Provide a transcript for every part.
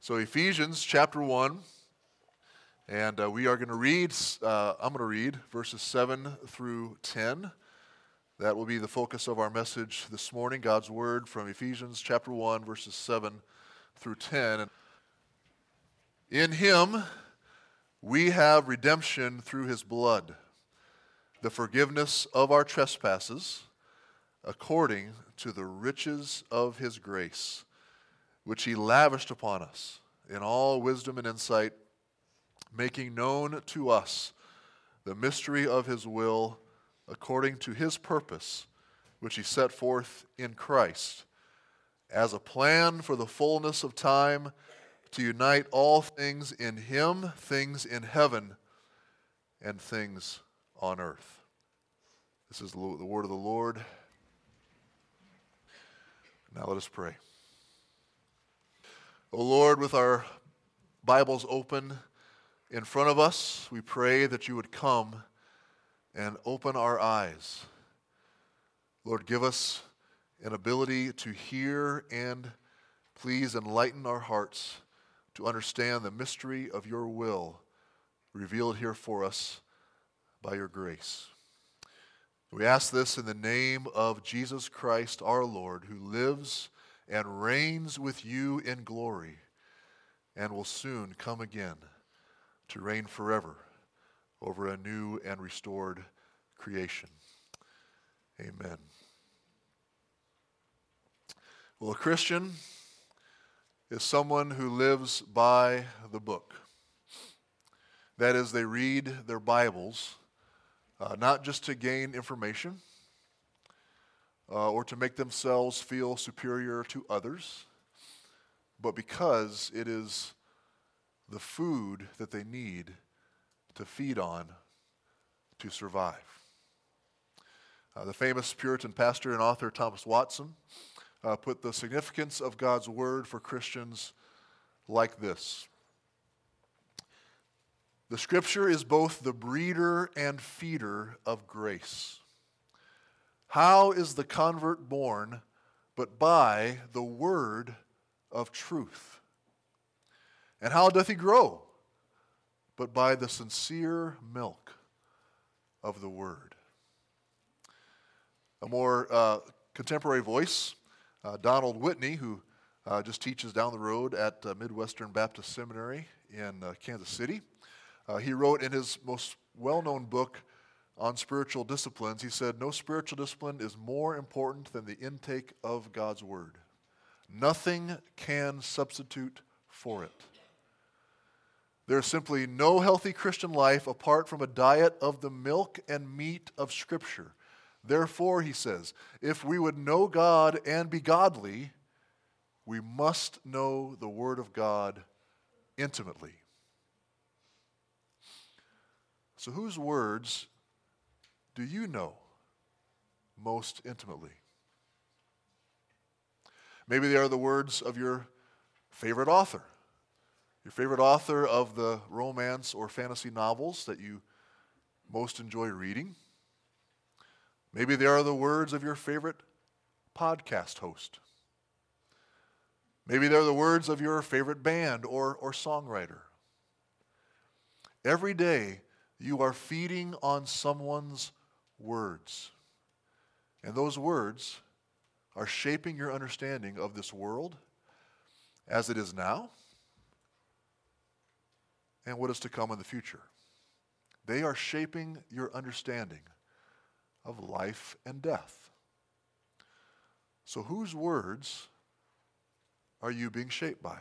So Ephesians chapter 1, and we are going to read, I'm going to read verses 7 through 10. That will be the focus of our message this morning, God's Word from Ephesians chapter 1, verses 7 through 10. In Him we have redemption through His blood, the forgiveness of our trespasses, according to the riches of His grace, which He lavished upon us in all wisdom and insight, making known to us the mystery of His will according to His purpose, which He set forth in Christ, as a plan for the fullness of time to unite all things in Him, things in heaven and things on earth. This is the word of the Lord. Now let us pray. O Lord, with our Bibles open in front of us, we pray that you would come and open our eyes. Lord, give us an ability to hear and please enlighten our hearts to understand the mystery of your will revealed here for us by your grace. We ask this in the name of Jesus Christ our Lord, who lives and reigns with you in glory and will soon come again to reign forever over a new and restored creation. Amen. Well, a Christian is someone who lives by the book. That is, they read their Bibles, not just to gain information or to make themselves feel superior to others, but because it is the food that they need to feed on to survive. The famous Puritan pastor and author Thomas Watson put the significance of God's Word for Christians like this. The Scripture is both the breeder and feeder of grace. How is the convert born but by the word of truth? And how doth he grow but by the sincere milk of the word? A more contemporary voice, Donald Whitney, who just teaches down the road at Midwestern Baptist Seminary in Kansas City. He wrote in his most well-known book on spiritual disciplines, he said, "No spiritual discipline is more important than the intake of God's Word. Nothing can substitute for it. There is simply no healthy Christian life apart from a diet of the milk and meat of Scripture. Therefore," he says, "if we would know God and be godly, we must know the Word of God intimately." So whose words do you know most intimately? Maybe they are the words of your favorite author of the romance or fantasy novels that you most enjoy reading. Maybe they are the words of your favorite podcast host. Maybe they're the words of your favorite band or songwriter. Every day you are feeding on someone's words. And those words are shaping your understanding of this world as it is now and what is to come in the future. They are shaping your understanding of life and death. So whose words are you being shaped by?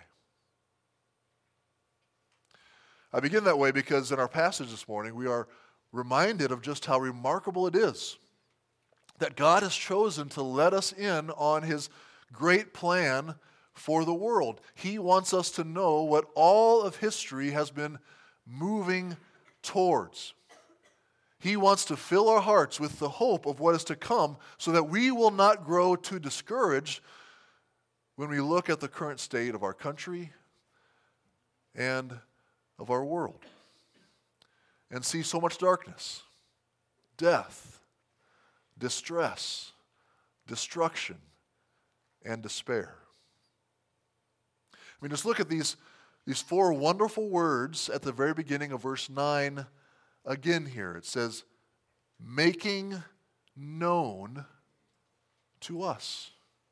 I begin that way because in our passage this morning, we are reminded of just how remarkable it is that God has chosen to let us in on His great plan for the world. He wants us to know what all of history has been moving towards. He wants to fill our hearts with the hope of what is to come so that we will not grow too discouraged when we look at the current state of our country and of our world and see so much darkness, death, distress, destruction, and despair. I mean, just look at these four wonderful words at the very beginning of verse 9 again here. It says, making known to us.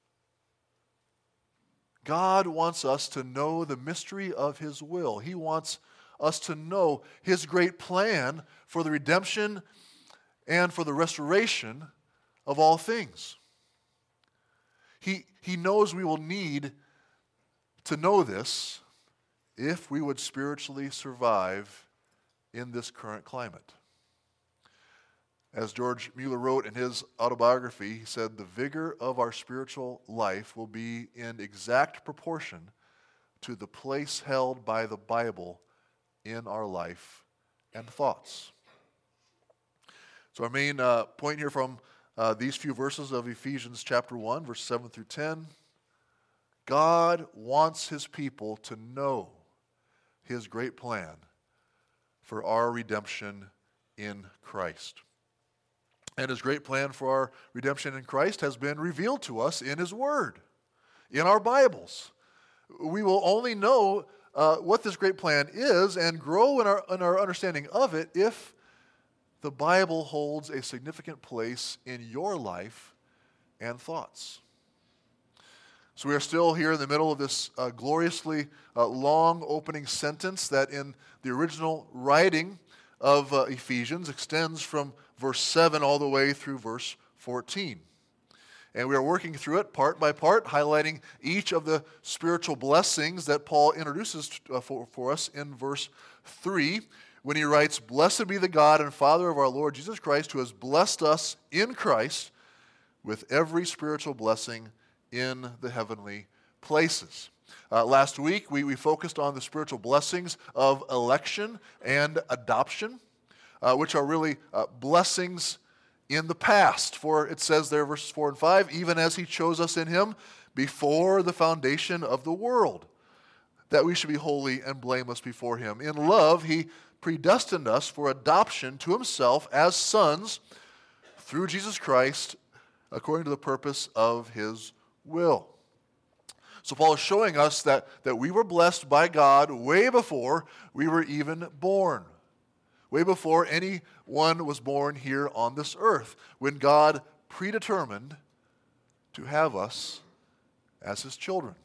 God wants us to know the mystery of His will. He wants us to know His great plan for the redemption and for the restoration of all things. He knows we will need to know this if we would spiritually survive in this current climate. As George Mueller wrote in his autobiography, he said, the vigor of our spiritual life will be in exact proportion to the place held by the Bible in our life and thoughts. So our main point here from these few verses of Ephesians chapter 1, verse 7 through 10, God wants His people to know His great plan for our redemption in Christ. And His great plan for our redemption in Christ has been revealed to us in His Word, in our Bibles. We will only know what this great plan is and grow in our understanding of it if the Bible holds a significant place in your life and thoughts. So we are still here in the middle of this gloriously long opening sentence that in the original writing of Ephesians extends from verse 7 all the way through verse 14. And we are working through it part by part, highlighting each of the spiritual blessings that Paul introduces for us in verse 3 when he writes, "Blessed be the God and Father of our Lord Jesus Christ, who has blessed us in Christ with every spiritual blessing in the heavenly places." Last week, we focused on the spiritual blessings of election and adoption, which are really blessings in the past. For it says there, verses 4 and 5, even as He chose us in Him before the foundation of the world, that we should be holy and blameless before Him. In love, He predestined us for adoption to Himself as sons through Jesus Christ, according to the purpose of His will. So Paul is showing us that we were blessed by God way before we were even born. Way before anyone was born here on this earth, when God predetermined to have us as His children.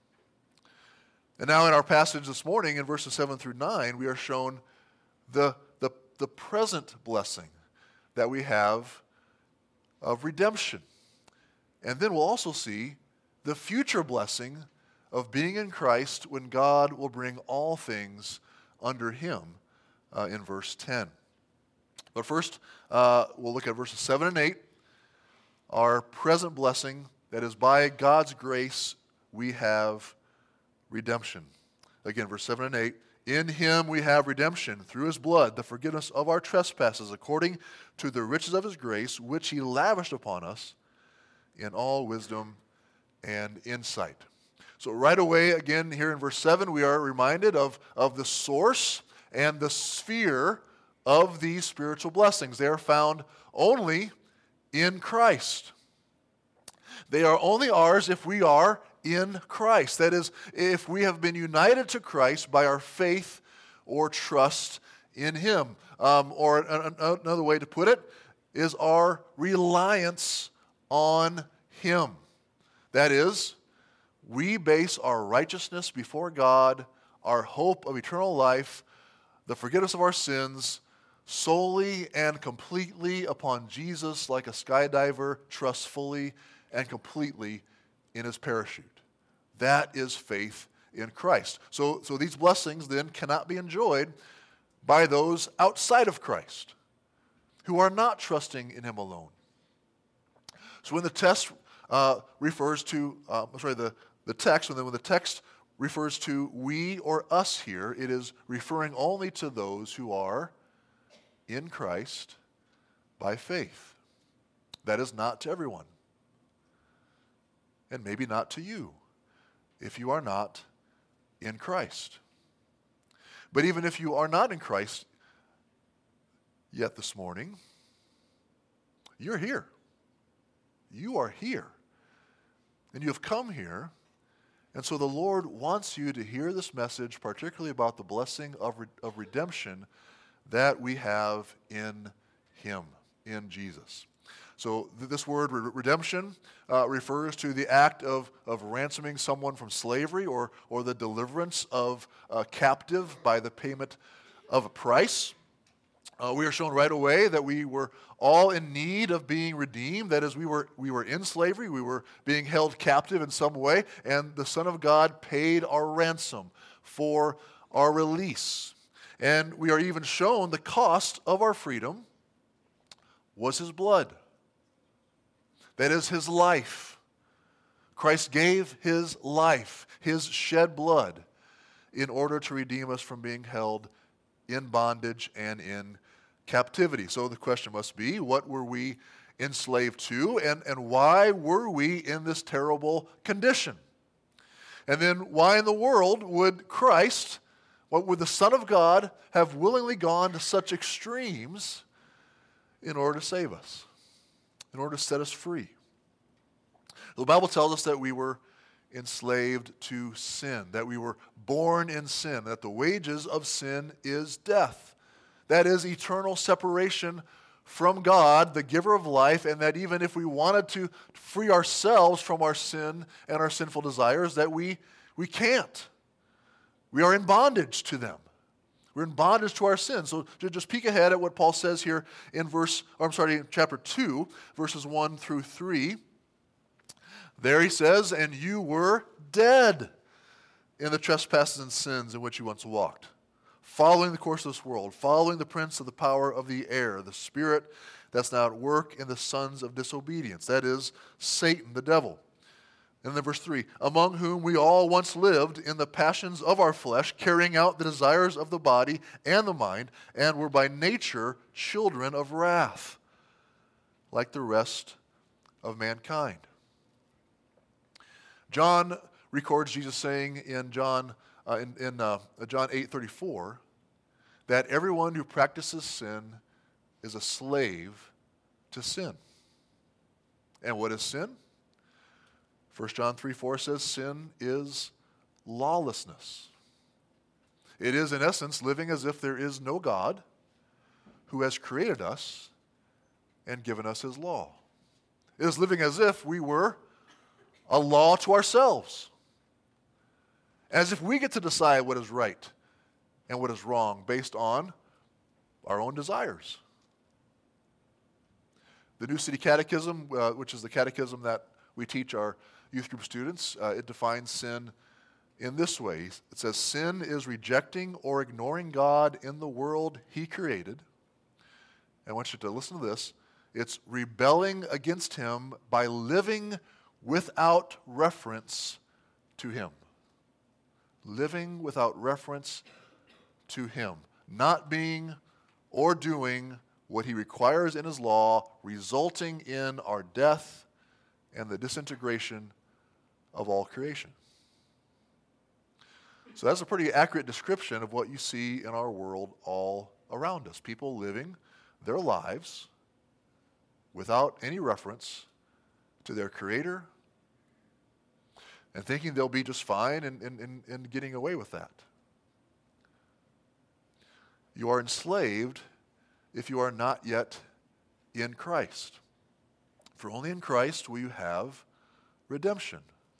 And now in our passage this morning, in verses 7 through 9, we are shown the present blessing that we have of redemption. And then we'll also see the future blessing of being in Christ when God will bring all things under Him in verse 10. But first, we'll look at verses 7 and 8, our present blessing, that is by God's grace we have redemption. Again, verse 7 and 8, in Him we have redemption through His blood, the forgiveness of our trespasses, according to the riches of His grace, which He lavished upon us in all wisdom and insight. So right away, again, here in verse 7, we are reminded of the source and the sphere of these spiritual blessings. They are found only in Christ. They are only ours if we are in Christ. That is, if we have been united to Christ by our faith or trust in Him. Or another way to put it is our reliance on Him. That is, we base our righteousness before God, our hope of eternal life, the forgiveness of our sins, solely and completely upon Jesus, like a skydiver trusts fully and completely in his parachute. That is faith in Christ. So these blessings then cannot be enjoyed by those outside of Christ who are not trusting in Him alone. So when the text refers to, the text, when the text refers to we or us here, it is referring only to those who are in Christ by faith. That is not to everyone. And maybe not to you, if you are not in Christ. But even if you are not in Christ yet this morning, you're here. You are here. And you have come here And so the Lord wants you to hear this message, particularly about the blessing of redemption that we have in Him, in Jesus. So this word redemption refers to the act of ransoming someone from slavery or the deliverance of a captive by the payment of a price. We are shown right away that we were all in need of being redeemed. That is, we were in slavery. We were being held captive in some way, and the Son of God paid our ransom for our release. And we are even shown the cost of our freedom was His blood. That is His life. Christ gave His life, His shed blood, in order to redeem us from being held in bondage and in captivity. So the question must be, what were we enslaved to, and why were we in this terrible condition? And then why in the world would Christ, what would the Son of God have willingly gone to such extremes in order to save us, in order to set us free? The Bible tells us that we were enslaved to sin, that we were born in sin, that the wages of sin is death. That is eternal separation from God, the giver of life, and that even if we wanted to free ourselves from our sin and our sinful desires, that we can't. We are in bondage to them. We're in bondage to our sin. So to just peek ahead at what Paul says here in chapter 2, verses 1 through 3. There he says, "And you were dead in the trespasses and sins in which you once walked, following the course of this world, following the prince of the power of the air, the spirit that's now at work in the sons of disobedience." That is Satan, the devil. And then verse 3, "Among whom we all once lived in the passions of our flesh, carrying out the desires of the body and the mind, and were by nature children of wrath, like the rest of mankind." John records Jesus saying in John 8:34 that everyone who practices sin is a slave to sin. And what is sin? 1 John 3:4 says sin is lawlessness. It is, in essence, living as if there is no God who has created us and given us His law. It is living as if we were a law to ourselves, as if we get to decide what is right and what is wrong based on our own desires. The New City Catechism, which is the catechism that we teach our youth group students, it defines sin in this way. It says, sin is rejecting or ignoring God in the world He created. I want you to listen to this. It's rebelling against Him by living without reference to Him. Living without reference to Him. Not being or doing what He requires in His law, resulting in our death and the disintegration of all creation. So that's a pretty accurate description of what you see in our world all around us. People living their lives without any reference to their Creator and thinking they'll be just fine and getting away with that. You are enslaved if you are not yet in Christ. For only in Christ will you have redemption.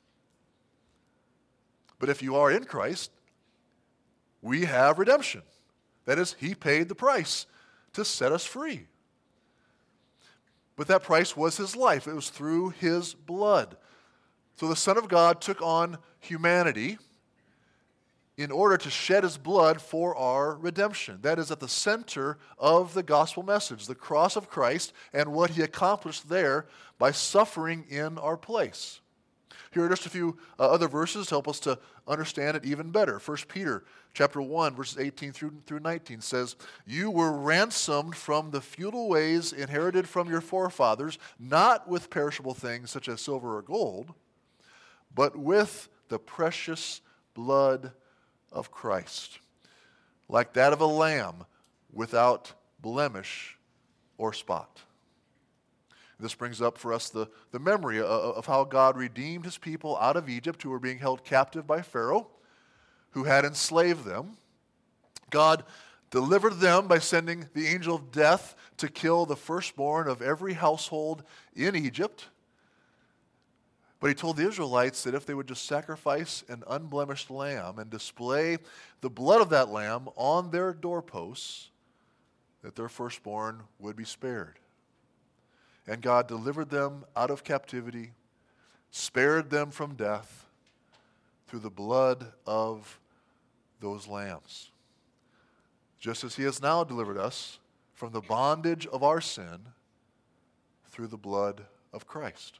But if you are in Christ, we have redemption. That is, He paid the price to set us free. But that price was His life. It was through His blood. So the Son of God took on humanity in order to shed His blood for our redemption. That is at the center of the gospel message, the cross of Christ and what He accomplished there by suffering in our place. Here are just a few other verses to help us to understand it even better. 1 Peter chapter 1, verses 18 through 19 says, "You were ransomed from the futile ways inherited from your forefathers, not with perishable things such as silver or gold, but with the precious blood of Christ, like that of a lamb without blemish or spot." This brings up for us the memory of how God redeemed his people out of Egypt, who were being held captive by Pharaoh, who had enslaved them. God delivered them by sending the angel of death to kill the firstborn of every household in Egypt. But he told the Israelites that if they would just sacrifice an unblemished lamb and display the blood of that lamb on their doorposts, that their firstborn would be spared. And God delivered them out of captivity, spared them from death through the blood of those lambs. Just as he has now delivered us from the bondage of our sin through the blood of Christ.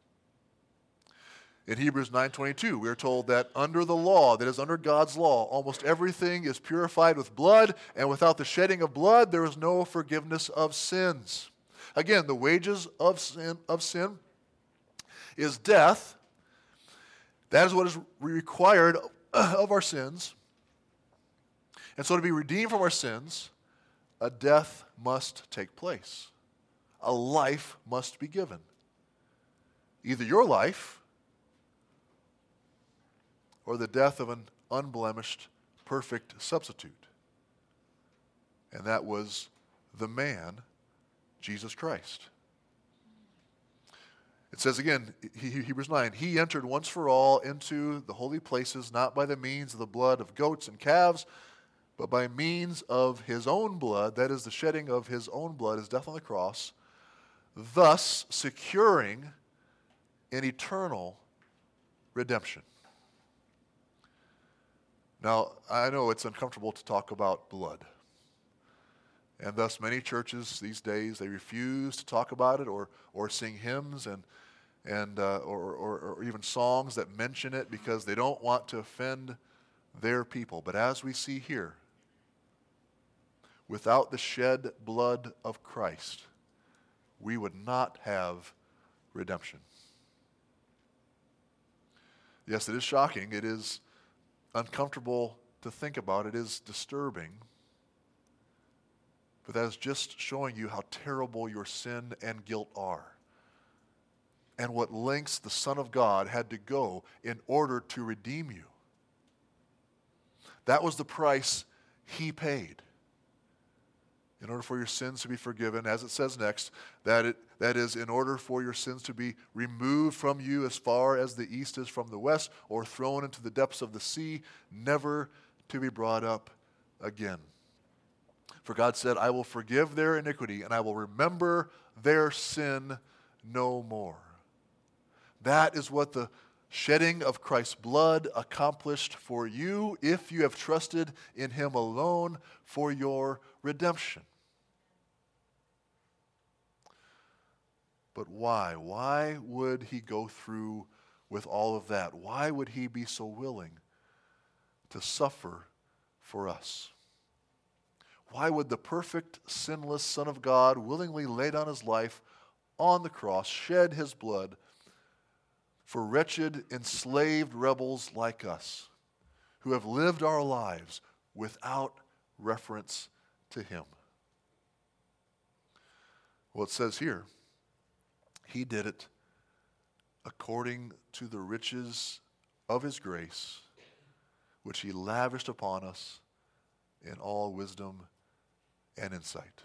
In Hebrews 9:22, we are told that under the law, that is under God's law, almost everything is purified with blood, and without the shedding of blood, there is no forgiveness of sins. Again, the wages of sin is death. That is what is required of our sins. And so to be redeemed from our sins, a death must take place. A life must be given. Either your life or the death of an unblemished, perfect substitute. And that was the man, Jesus Christ. It says again, Hebrews 9, he entered once for all into the holy places, not by the means of the blood of goats and calves, but by means of his own blood, that is the shedding of his own blood, his death on the cross, thus securing an eternal redemption. Now, I know it's uncomfortable to talk about blood. And thus many churches these days, they refuse to talk about it or sing hymns or even songs that mention it because they don't want to offend their people. But as we see here, without the shed blood of Christ, we would not have redemption. Yes, it is shocking. It is uncomfortable to think about. It is disturbing. But that is just showing you how terrible your sin and guilt are, and what lengths the Son of God had to go in order to redeem you. That was the price he paid in order for your sins to be forgiven, as it says next, that is, in order for your sins to be removed from you as far as the east is from the west, or thrown into the depths of the sea, never to be brought up again. For God said, I will forgive their iniquity, and I will remember their sin no more. That is what the shedding of Christ's blood accomplished for you if you have trusted in him alone for your redemption. But why? Why would he go through with all of that? Why would he be so willing to suffer for us? Why would the perfect, sinless Son of God willingly lay down his life on the cross, shed his blood for wretched, enslaved rebels like us, who have lived our lives without reference to him? Well, it says here, he did it according to the riches of his grace, which he lavished upon us in all wisdom and insight.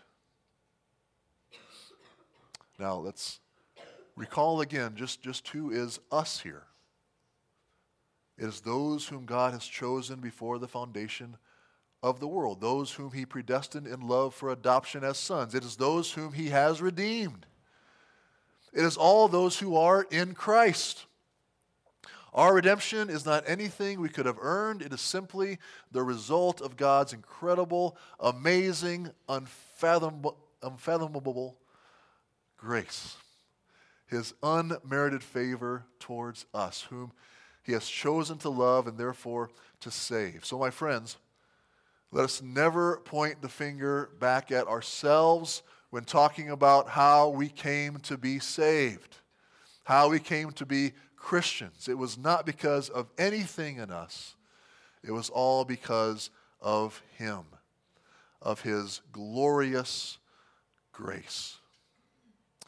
Now, let's recall again just who is us here. It is those whom God has chosen before the foundation of the world, those whom he predestined in love for adoption as sons. It is those whom he has redeemed. It is all those who are in Christ. Our redemption is not anything we could have earned. It is simply the result of God's incredible, amazing, unfathomable grace. His unmerited favor towards us, whom he has chosen to love and therefore to save. So, my friends, let us never point the finger back at ourselves when talking about how we came to be saved, how we came to be Christians. It was not because of anything in us. It was all because of him, of his glorious grace.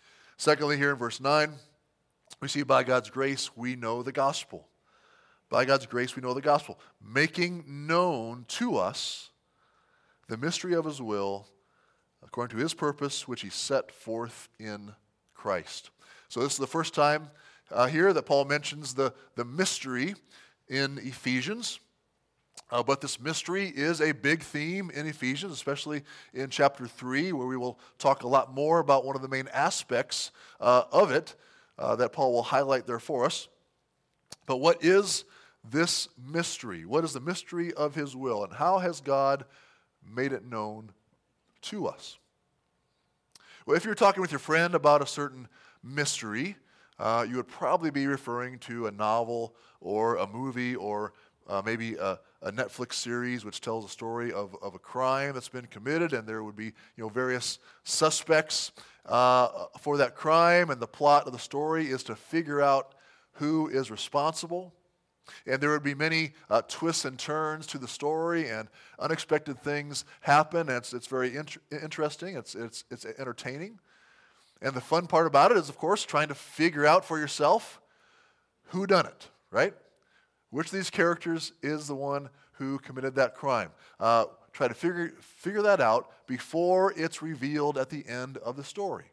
Secondly, here in verse 9, we see by God's grace we know the gospel. By God's grace we know the gospel, making known to us the mystery of his will according to his purpose, which he set forth in Christ. So this is the first time here that Paul mentions the mystery in Ephesians. But this mystery is a big theme in Ephesians, especially in chapter 3, where we will talk a lot more about one of the main aspects of it that Paul will highlight there for us. But what is this mystery? What is the mystery of his will? And how has God made it known to us? Well, if you're talking with your friend about a certain mystery, you would probably be referring to a novel or a movie or maybe a Netflix series which tells a story of a crime that's been committed, and there would be various suspects for that crime, and the plot of the story is to figure out who is responsible. And there would be many twists and turns to the story, and unexpected things happen. And it's very interesting. It's entertaining. And the fun part about it is, of course, trying to figure out for yourself who done it, right? Which of these characters is the one who committed that crime? Try to figure that out before it's revealed at the end of the story.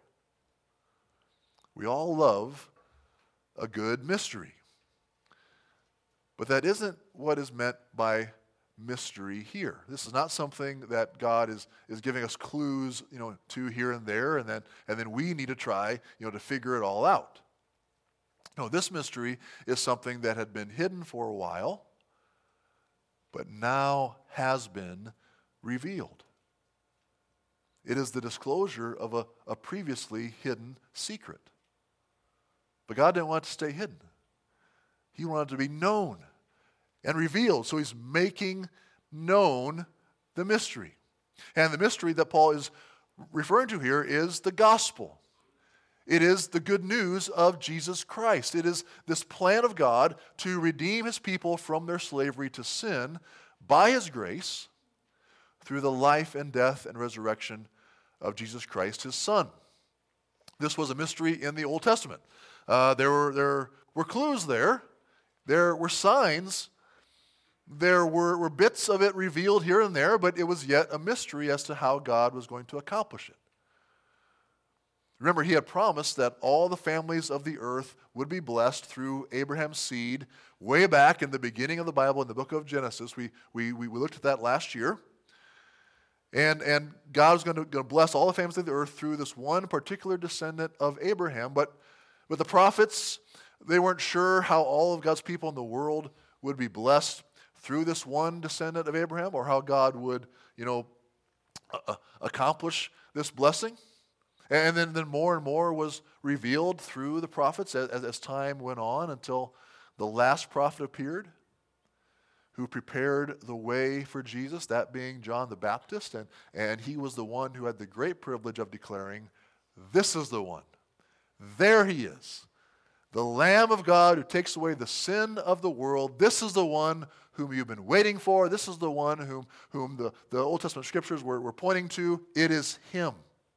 We all love a good mystery. But that isn't what is meant by mystery here. This is not something that God is giving us clues, to here and there, and then we need to try, to figure it all out. No, this mystery is something that had been hidden for a while, but now has been revealed. It is the disclosure of a previously hidden secret. But God didn't want it to stay hidden. He wanted it to be known and revealed. So he's making known the mystery. And the mystery that Paul is referring to here is the gospel. It is the good news of Jesus Christ. It is this plan of God to redeem his people from their slavery to sin by his grace through the life and death and resurrection of Jesus Christ, his Son. This was a mystery in the Old Testament. There were clues there. There were signs. There were bits of it revealed here and there, but it was yet a mystery as to how God was going to accomplish it. Remember, he had promised that all the families of the earth would be blessed through Abraham's seed way back in the beginning of the Bible in the book of Genesis. We looked at that last year. And God was going to bless all the families of the earth through this one particular descendant of Abraham. But with the prophets, they weren't sure how all of God's people in the world would be blessed through this one descendant of Abraham, or how God would, accomplish this blessing. And then more and more was revealed through the prophets as time went on until the last prophet appeared, who prepared the way for Jesus, that being John the Baptist. And he was the one who had the great privilege of declaring, "This is the one. There he is. The Lamb of God who takes away the sin of the world. This is the one whom you've been waiting for. This is the one whom the Old Testament scriptures were pointing to. It is him."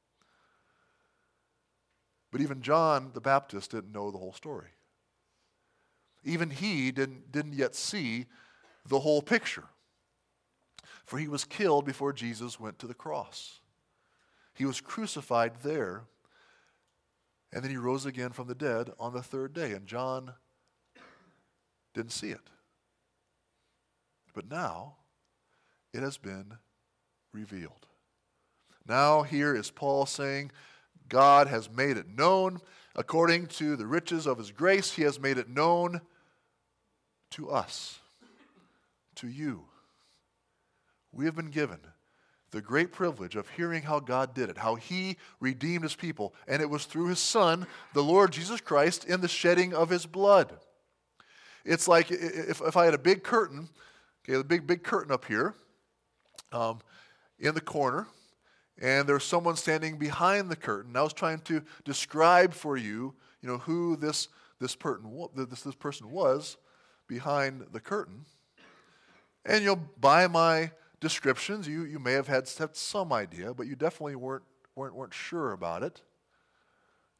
But even John the Baptist didn't know the whole story. Even he didn't yet see the whole picture. For he was killed before Jesus went to the cross. He was crucified there, and then he rose again from the dead on the third day. And John didn't see it. But now it has been revealed. Now here is Paul saying, God has made it known. According to the riches of his grace, he has made it known to us, to you. We have been given the great privilege of hearing how God did it, how he redeemed his people, and it was through his Son, the Lord Jesus Christ, in the shedding of his blood. It's like if I had a big curtain, okay, the big curtain up here in the corner, and there's someone standing behind the curtain. I was trying to describe for you, who this person was behind the curtain. And by my descriptions, you may have had some idea, but you definitely weren't sure about it.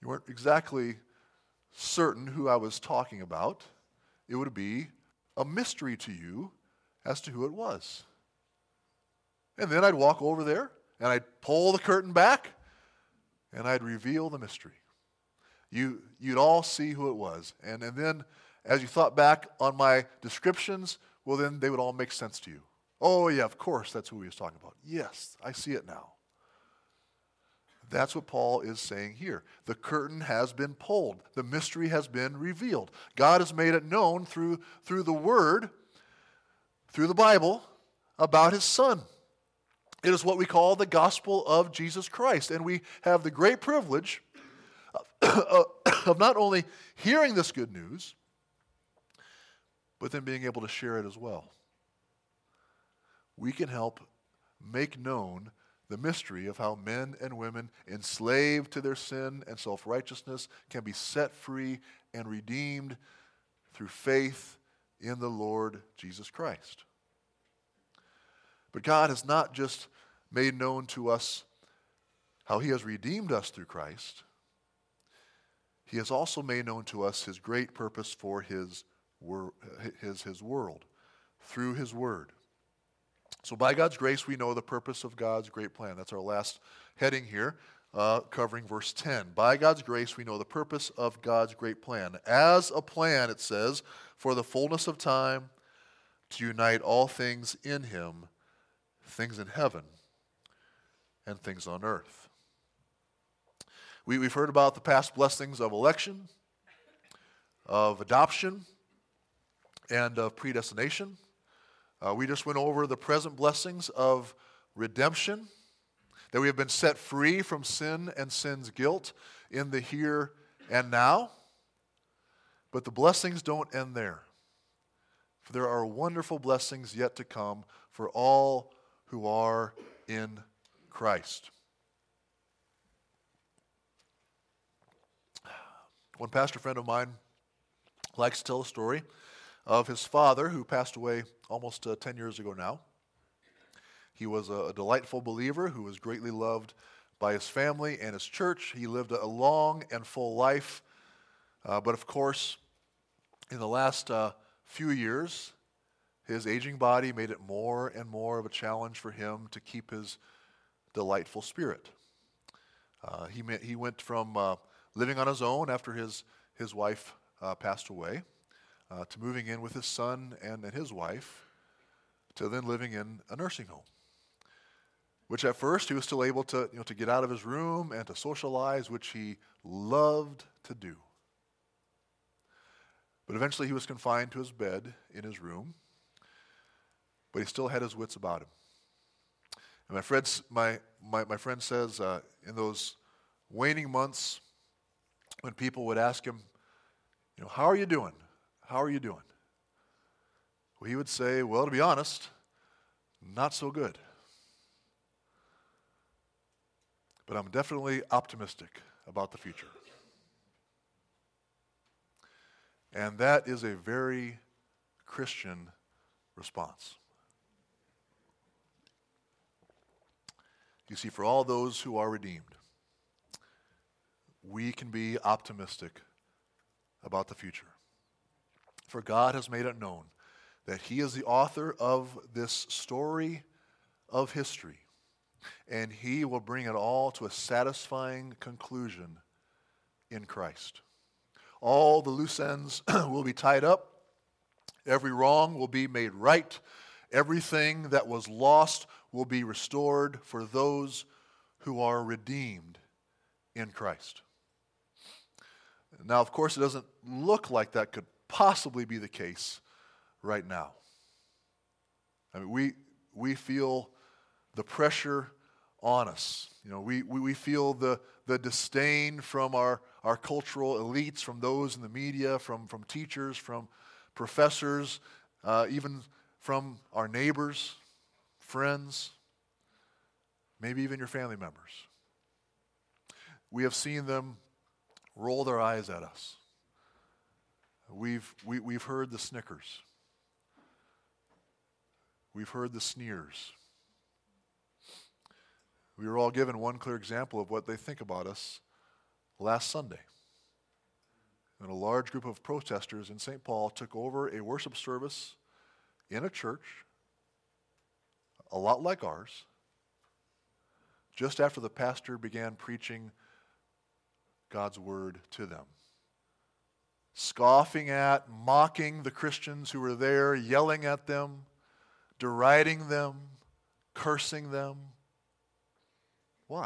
you weren't exactly certain who I was talking about, it would be a mystery to you as to who it was. And then I'd walk over there, and I'd pull the curtain back, and I'd reveal the mystery. You'd all see who it was. And then as you thought back on my descriptions, well, then they would all make sense to you. Oh, yeah, of course, that's who he was talking about. Yes, I see it now. That's what Paul is saying here. The curtain has been pulled. The mystery has been revealed. God has made it known through the Word, through the Bible, about His Son. It is what we call the gospel of Jesus Christ. And we have the great privilege of not only hearing this good news, but then being able to share it as well. We can help make known the mystery of how men and women enslaved to their sin and self-righteousness can be set free and redeemed through faith in the Lord Jesus Christ. But God has not just made known to us how He has redeemed us through Christ. He has also made known to us His great purpose for His world through His Word. So by God's grace, we know the purpose of God's great plan. That's our last heading here, covering verse 10. By God's grace, we know the purpose of God's great plan. As a plan, it says, for the fullness of time, to unite all things in Him, things in heaven and things on earth. We've heard about the past blessings of election, of adoption, and of predestination. We just went over the present blessings of redemption, that we have been set free from sin and sin's guilt in the here and now. But the blessings don't end there. For there are wonderful blessings yet to come for all who are in Christ. One pastor friend of mine likes to tell a story of his father, who passed away almost 10 years ago now. He was a delightful believer who was greatly loved by his family and his church. He lived a long and full life. But of course, in the last few years, his aging body made it more and more of a challenge for him to keep his delightful spirit. He went from living on his own after his wife passed away, to moving in with his son and his wife, to then living in a nursing home. Which at first he was still able to get out of his room and to socialize, which he loved to do. But eventually he was confined to his bed in his room, but he still had his wits about him. And my friend says, in those waning months, when people would ask him, how are you doing? How are you doing? Well, he would say, well, to be honest, not so good. But I'm definitely optimistic about the future. And that is a very Christian response. You see, for all those who are redeemed, we can be optimistic about the future. For God has made it known that He is the author of this story of history, and He will bring it all to a satisfying conclusion in Christ. All the loose ends will be tied up. Every wrong will be made right. Everything that was lost will be restored for those who are redeemed in Christ. Now, of course, it doesn't look like that could possibly be the case right now. I mean, we feel the pressure on us. We feel the disdain from our cultural elites, from those in the media, from teachers, from professors, even from our neighbors, friends, maybe even your family members. We have seen them roll their eyes at us. We've heard the snickers. We've heard the sneers. We were all given one clear example of what they think about us last Sunday, when a large group of protesters in St. Paul took over a worship service in a church, a lot like ours, just after the pastor began preaching God's word to them. Scoffing at, mocking the Christians who were there, yelling at them, deriding them, cursing them. Why?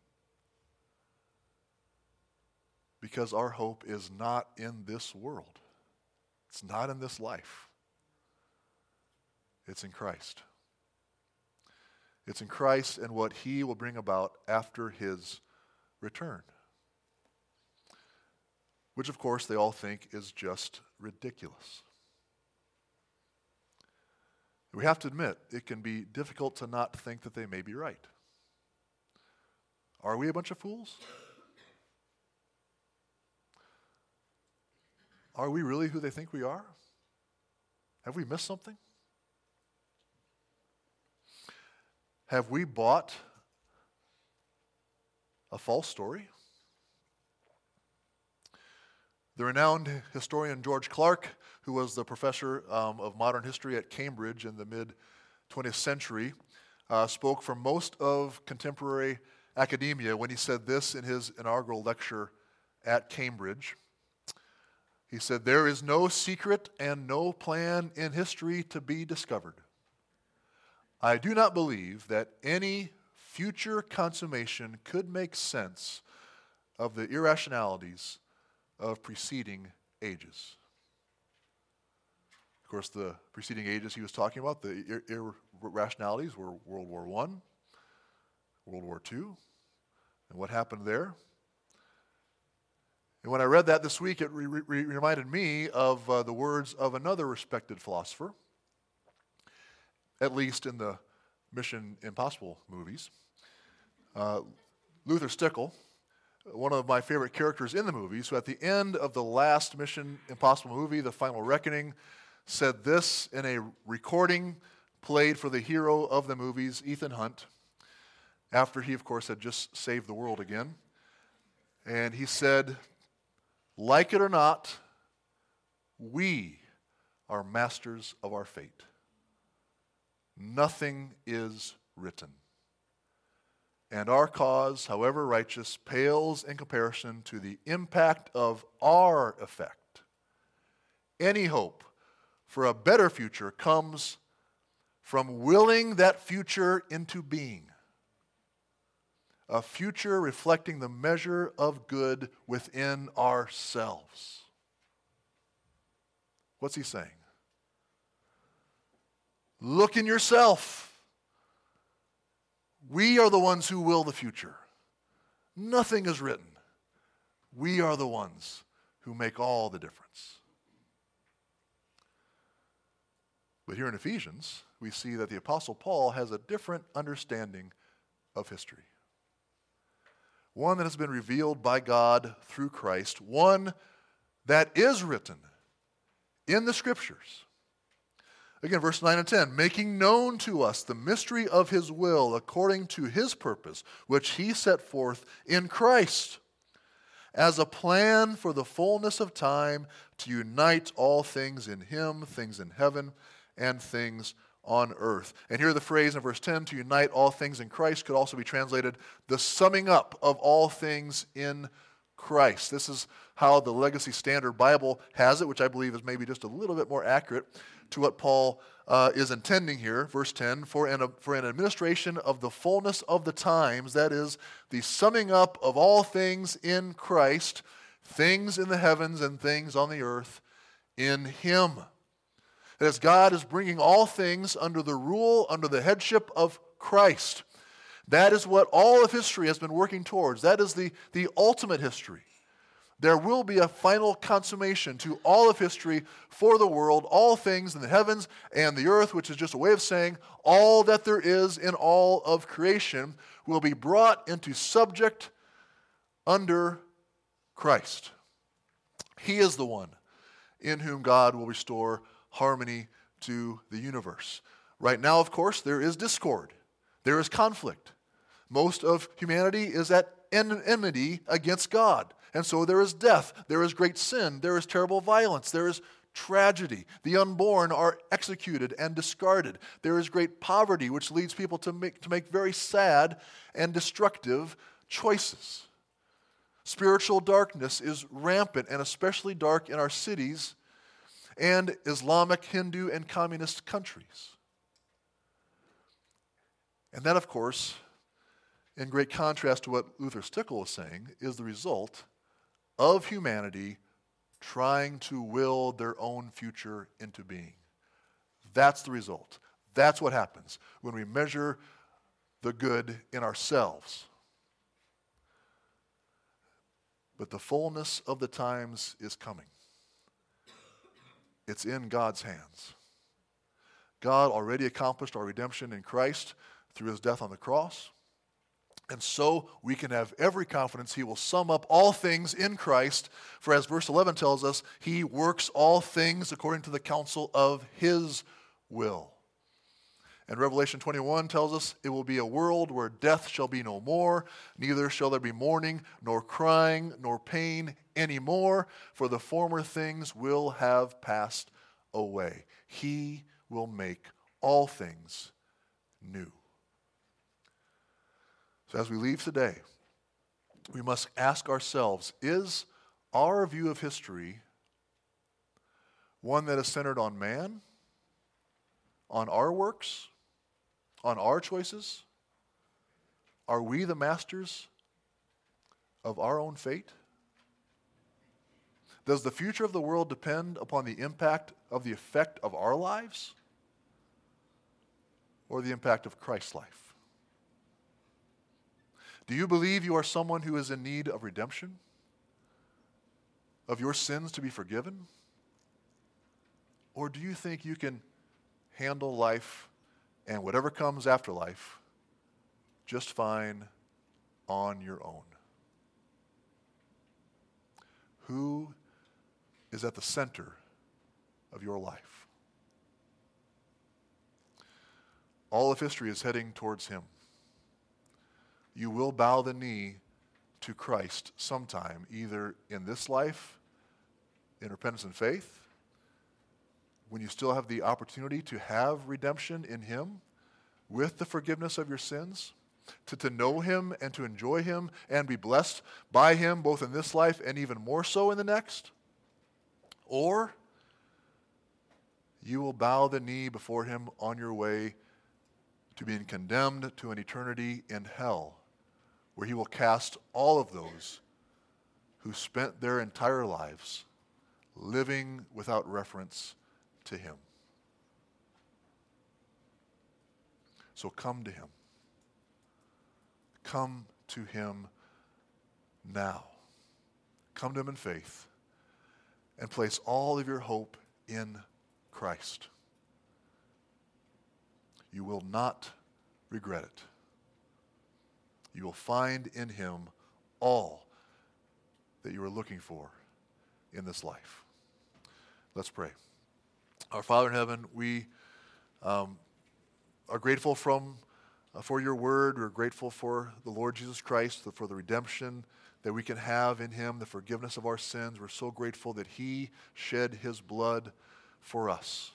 Because our hope is not in this world. It's not in this life. It's in Christ. It's in Christ and what he will bring about after his return. Which, of course, they all think is just ridiculous. We have to admit, it can be difficult to not think that they may be right. Are we a bunch of fools? Are we really who they think we are? Have we missed something? Have we bought a false story? The renowned historian George Clark, who was the professor of modern history at Cambridge in the mid-20th century, spoke for most of contemporary academia when he said this in his inaugural lecture at Cambridge. He said, "There is no secret and no plan in history to be discovered. I do not believe that any future consummation could make sense of the irrationalities of preceding ages." Of course, the preceding ages he was talking about, the irrationalities were World War I, World War II, and what happened there. And when I read that this week, it reminded me of the words of another respected philosopher, at least in the Mission Impossible movies. Luther Stickle, one of my favorite characters in the movies, who at the end of the last Mission Impossible movie, The Final Reckoning, said this in a recording played for the hero of the movies, Ethan Hunt, after he, of course, had just saved the world again. And he said, "Like it or not, we are masters of our fate. Nothing is written. And our cause, however righteous, pales in comparison to the impact of our effect. Any hope for a better future comes from willing that future into being. A future reflecting the measure of good within ourselves." What's he saying? Look in yourself. We are the ones who will the future. Nothing is written. We are the ones who make all the difference. But here in Ephesians, we see that the Apostle Paul has a different understanding of history. One that has been revealed by God through Christ, one that is written in the Scriptures. Again, verse 9 and 10, "Making known to us the mystery of his will according to his purpose, which he set forth in Christ, as a plan for the fullness of time to unite all things in him, things in heaven and things on earth." And here the phrase in verse 10, "to unite all things in Christ," could also be translated, "the summing up of all things in Christ." This is how the Legacy Standard Bible has it, which I believe is maybe just a little bit more accurate to what Paul is intending here. Verse 10, for an administration of the fullness of the times, that is, the summing up of all things in Christ, things in the heavens and things on the earth, in him. As God is bringing all things under the rule, under the headship of Christ. That is what all of history has been working towards. That is the ultimate history. There will be a final consummation to all of history for the world, all things in the heavens and the earth, which is just a way of saying all that there is in all of creation will be brought into subject under Christ. He is the one in whom God will restore harmony to the universe. Right now, of course, there is discord. There is conflict. Most of humanity is at enmity against God. And so there is death, there is great sin, there is terrible violence, there is tragedy. The unborn are executed and discarded. There is great poverty, which leads people to make very sad and destructive choices. Spiritual darkness is rampant and especially dark in our cities and Islamic, Hindu, and communist countries. And that, of course, in great contrast to what Luther Stickle was saying, is the result of humanity trying to will their own future into being. That's the result. That's what happens when we measure the good in ourselves. But the fullness of the times is coming. It's in God's hands. God already accomplished our redemption in Christ through his death on the cross. And so we can have every confidence he will sum up all things in Christ. For as verse 11 tells us, he works all things according to the counsel of his will. And Revelation 21 tells us it will be a world where death shall be no more, neither shall there be mourning, nor crying, nor pain anymore, for the former things will have passed away. He will make all things new. So as we leave today, we must ask ourselves, is our view of history one that is centered on man, on our works, on our choices? Are we the masters of our own fate? Does the future of the world depend upon the impact of the effect of our lives or the impact of Christ's life? Do you believe you are someone who is in need of redemption? Of your sins to be forgiven? Or do you think you can handle life and whatever comes after life just fine on your own? Who is at the center of your life? All of history is heading towards him. You will bow the knee to Christ sometime, either in this life, in repentance and faith, when you still have the opportunity to have redemption in him with the forgiveness of your sins, to know him and to enjoy him and be blessed by him both in this life and even more so in the next. Or you will bow the knee before him on your way to being condemned to an eternity in hell, where he will cast all of those who spent their entire lives living without reference to him. So come to him. Come to him now. Come to him in faith and place all of your hope in Christ. You will not regret it. You will find in him all that you are looking for in this life. Let's pray. Our Father in heaven, we are grateful for your word. We're grateful for the Lord Jesus Christ, for the redemption that we can have in him, the forgiveness of our sins. We're so grateful that he shed his blood for us.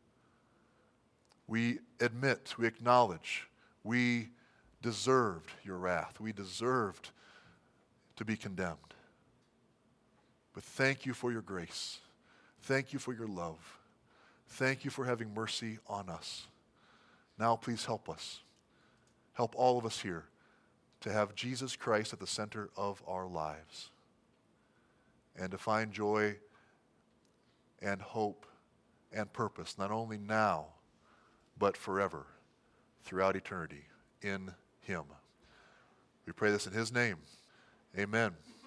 We admit, we acknowledge, we deserved your wrath. We deserved to be condemned. But thank you for your grace. Thank you for your love. Thank you for having mercy on us. Now please help us. Help all of us here to have Jesus Christ at the center of our lives and to find joy and hope and purpose, not only now, but forever, throughout eternity, in him. We pray this in his name. Amen.